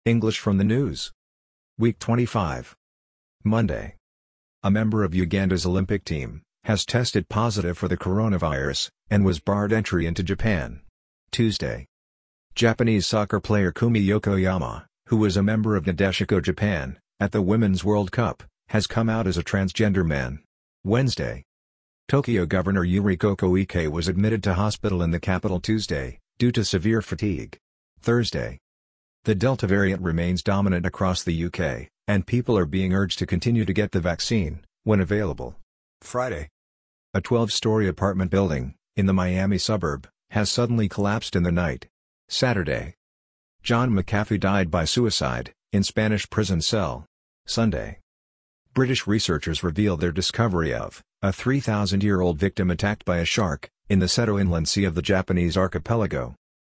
English from the news. Week 25. Monday. A member of Uganda's Olympic team has tested positive for the coronavirus and was barred entry into Japan. Tuesday. Japanese soccer player Kumi Yokoyama, who was a member of Nadeshiko Japan at the Women's World Cup, has come out as a transgender man. Wednesday. Tokyo Governor Yuriko Koike was admitted to hospital in the capital Tuesday, due to severe fatigue. Thursday. The Delta variant remains dominant across the UK, and people are being urged to continue to get the vaccine, when available. Friday. A 12-story apartment building, in the Miami suburb, has suddenly collapsed in the night. Saturday. John McAfee died by suicide, in Spanish prison cell. Sunday. British researchers reveal their discovery of a 3,000-year-old victim attacked by a shark, in the Seto Inland Sea of the Japanese archipelago.